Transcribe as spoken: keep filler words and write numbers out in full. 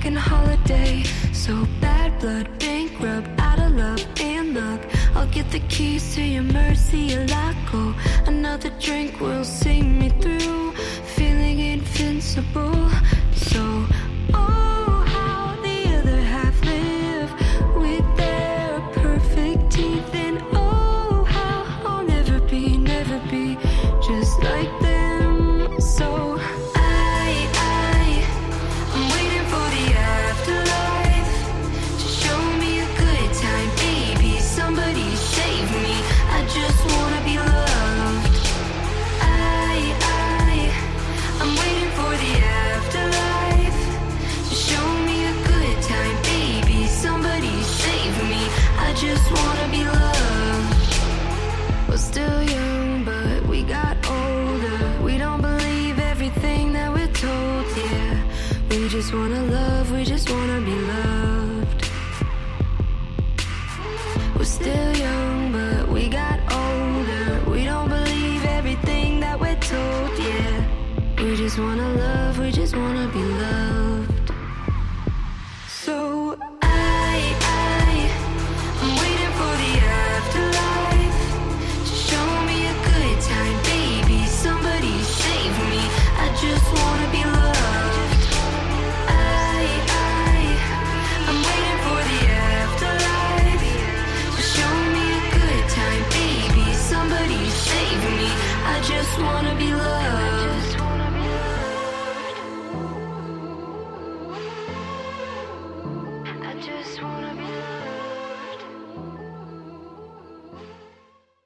second holiday. So bad blood, bankrupt, out of love and luck. I'll get the keys to your Murcielago. Another drink will see me through, feeling invincible. So, oh, how the other half live with their perfect teeth. And oh, how I'll never be, never be just like them. So I, I, I'm waiting for the afterlife to show me a good time, baby. Somebody save me. I just wanna be loved. I, I, I'm waiting for the afterlife to show me a good time, baby. Somebody save me. I just wanna be loved. We're still young, but we got older. We don't believe everything that we're told, yeah. We just wanna love, we just wanna be loved. We're still young, but we got older. We don't believe everything that we're told, yeah. We just wanna love, we just wanna be loved. So I, I, I'm waiting for the afterlife to show me a good time, baby. Somebody save me. I just wanna be loved. I, I, I'm waiting for the afterlife to show me a good time, baby. Somebody save me. I just wanna be loved.